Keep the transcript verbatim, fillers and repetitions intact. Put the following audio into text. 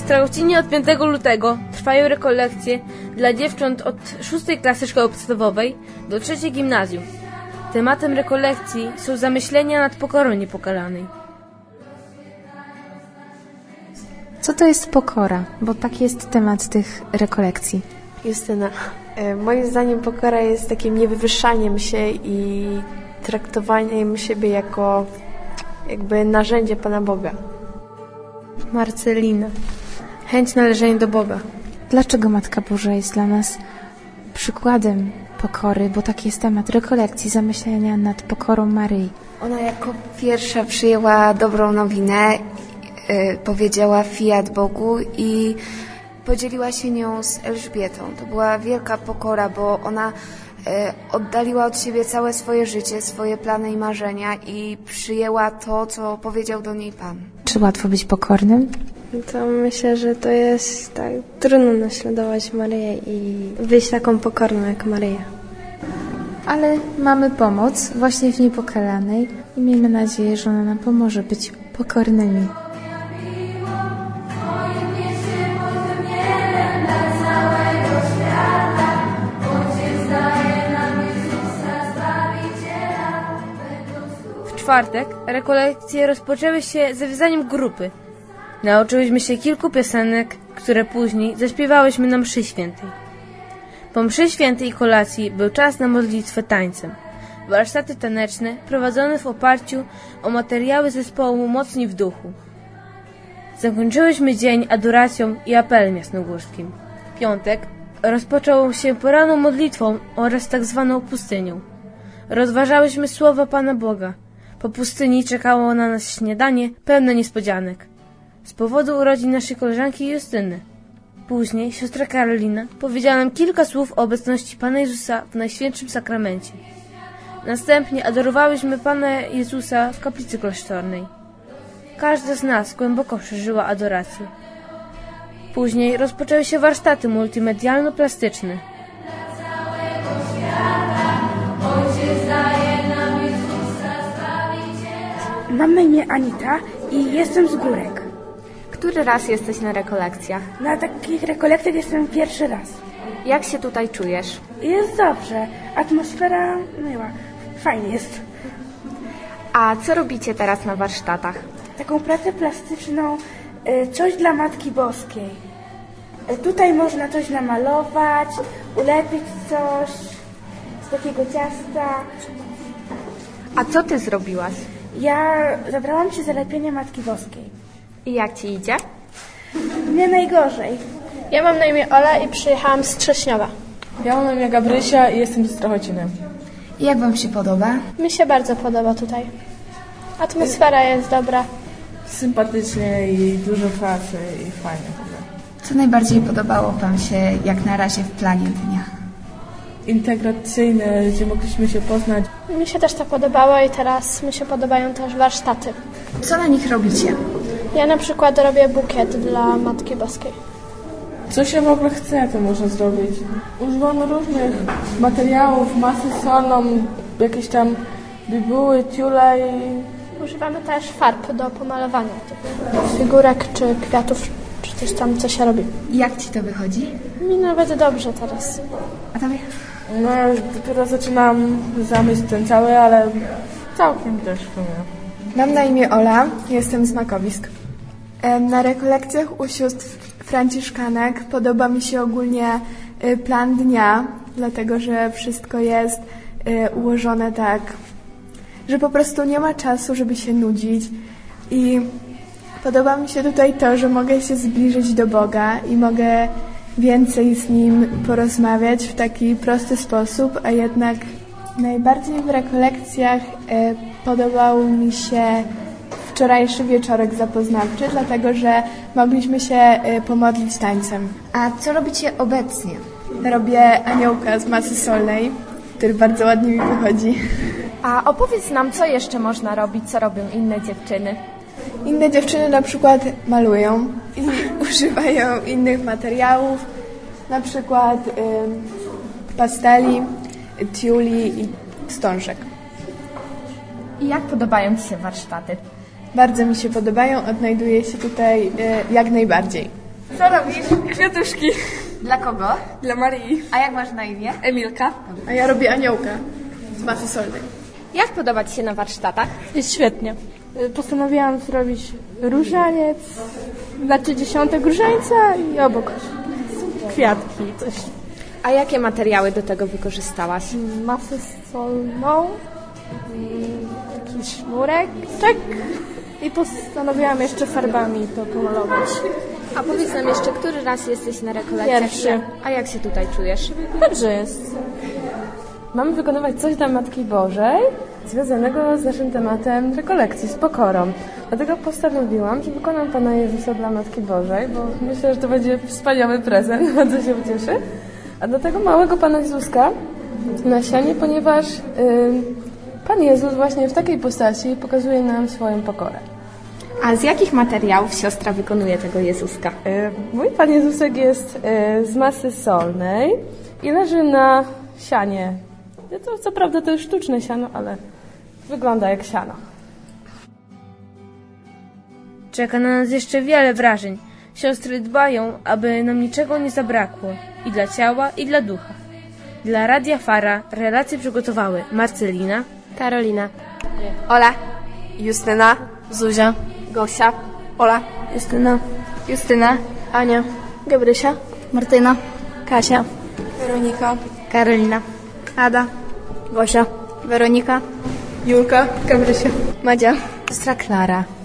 Strachodzinie od piątego lutego trwają rekolekcje dla dziewcząt od szóstej klasy szkoły podstawowej do trzeciej gimnazjum. Tematem rekolekcji są zamyślenia nad pokorą niepokalanej. Co to jest pokora? Bo taki jest temat tych rekolekcji. Justyna, moim zdaniem pokora jest takim niewywyższaniem się i traktowaniem siebie jako jakby narzędzie Pana Boga. Marcelina. Chęć należenia do Boga. Dlaczego Matka Boża jest dla nas przykładem pokory? Bo taki jest temat rekolekcji, zamyślenia nad pokorą Maryi. Ona jako pierwsza przyjęła dobrą nowinę, yy, powiedziała fiat Bogu i podzieliła się nią z Elżbietą. To była wielka pokora, bo ona yy, oddaliła od siebie całe swoje życie, swoje plany i marzenia i przyjęła to, co powiedział do niej Pan. Czy łatwo być pokornym? To myślę, że to jest tak trudno naśladować Maryję i być taką pokorną jak Maryja. Ale mamy pomoc właśnie w Niepokalanej i miejmy nadzieję, że ona nam pomoże być pokornymi. W czwartek rekolekcje rozpoczęły się zawiązaniem grupy. Nauczyłyśmy się kilku piosenek, które później zaśpiewałyśmy na mszy świętej. Po mszy świętej i kolacji był czas na modlitwę tańcem. Warsztaty taneczne prowadzone w oparciu o materiały zespołu Mocni w Duchu. Zakończyłyśmy dzień adoracją i apelem jasnogórskim. W piątek rozpoczął się poranną modlitwą oraz tak zwaną pustynią. Rozważałyśmy słowa Pana Boga. Po pustyni czekało na nas śniadanie pełne niespodzianek. Z powodu urodzin naszej koleżanki Justyny. Później siostra Karolina powiedziała nam kilka słów o obecności Pana Jezusa w Najświętszym Sakramencie. Następnie adorowałyśmy Pana Jezusa w kaplicy klasztornej. Każda z nas głęboko przeżyła adorację. Później rozpoczęły się warsztaty multimedialno-plastyczne. Mam na imię Anita i jestem z Górek. Który raz jesteś na rekolekcjach? Na takich rekolekcjach jestem pierwszy raz. Jak się tutaj czujesz? Jest dobrze. Atmosfera miła. Fajnie jest. A co robicie teraz na warsztatach? Taką pracę plastyczną, coś dla Matki Boskiej. Tutaj można coś namalować, ulepić coś z takiego ciasta. A co ty zrobiłaś? Ja zabrałam się za lepienie Matki Boskiej. I jak ci idzie? Nie najgorzej. Ja mam na imię Ola i przyjechałam z Trześniowa. Ja mam na imię Gabrysia i jestem ze Strachociny. Jak wam się podoba? Mi się bardzo podoba tutaj. Atmosfera jest dobra. Sympatycznie i dużo pracy i fajnie. Co najbardziej podobało wam się jak na razie w planie dnia? Integracyjne, gdzie mogliśmy się poznać. Mi się też to podobało i teraz mi się podobają też warsztaty. Co na nich robicie? Ja na przykład robię bukiet dla Matki Boskiej. Co się w ogóle chce, to można zrobić. Używamy różnych materiałów, masę solną, jakieś tam bibuły, ciule i... Używamy też farb do pomalowania tych figurek czy kwiatów, czy coś tam, co się robi. Jak ci to wychodzi? Mi nawet dobrze teraz. A tobie? No, dopiero zaczynam zamysł ten cały, ale całkiem też w sumie. Mam na imię Ola, jestem z Makowisk. Na rekolekcjach u sióstr franciszkanek podoba mi się ogólnie plan dnia, dlatego że wszystko jest ułożone tak, że po prostu nie ma czasu, żeby się nudzić i podoba mi się tutaj to, że mogę się zbliżyć do Boga i mogę więcej z Nim porozmawiać w taki prosty sposób, a jednak najbardziej w rekolekcjach podobał mi się wczorajszy wieczorek zapoznawczy, dlatego że mogliśmy się pomodlić tańcem. A co robicie obecnie? Robię aniołka z masy solnej, który bardzo ładnie mi wychodzi. A opowiedz nam, co jeszcze można robić, co robią inne dziewczyny? Inne dziewczyny na przykład malują i używają innych materiałów, na przykład y, pasteli, tiuli i wstążek. I jak podobają ci się warsztaty? Bardzo mi się podobają, odnajduję się tutaj y, jak najbardziej. Co robisz? Kwiatuszki. Dla kogo? Dla Marii. A jak masz na imię? Emilka. A ja robię aniołka z masy solnej. Jak podoba Ci się na warsztatach? Jest świetnie. Postanowiłam zrobić różaniec, znaczy dziesiątek różańca i obok kwiatki, coś. A jakie materiały do tego wykorzystałaś? Masę solną, jakiś sznurek, tak. I postanowiłam jeszcze farbami to pomalować. A powiedz nam jeszcze, który raz jesteś na rekolekcjach? Pierwszy. A jak się tutaj czujesz? Dobrze jest. Mamy wykonywać coś dla Matki Bożej związanego z naszym tematem rekolekcji, z pokorą. Dlatego postanowiłam, że wykonam Pana Jezusa dla Matki Bożej, bo myślę, że to będzie wspaniały prezent, bardzo się ucieszy. A do tego małego Pana Jezuska na sianie, ponieważ yy, Pan Jezus właśnie w takiej postaci pokazuje nam swoją pokorę. A z jakich materiałów siostra wykonuje tego Jezuska? Yy, mój Pan Jezusek jest yy, z masy solnej i leży na sianie. To, co prawda to jest sztuczne siano, ale wygląda jak siano. Czeka na nas jeszcze wiele wrażeń. Siostry dbają, aby nam niczego nie zabrakło. I dla ciała, i dla ducha. Dla Radia Fara relacje przygotowały Marcelina, Karolina, Ola, Justyna, Zuzia, Gosia, Ola, Justyna, Justyna, Ania, Gabrysia, Martyna, Kasia, Weronika, Karolina, Ada, Gosia, Weronika, Julka, Gabrysia, Madzia, Siostra Klara.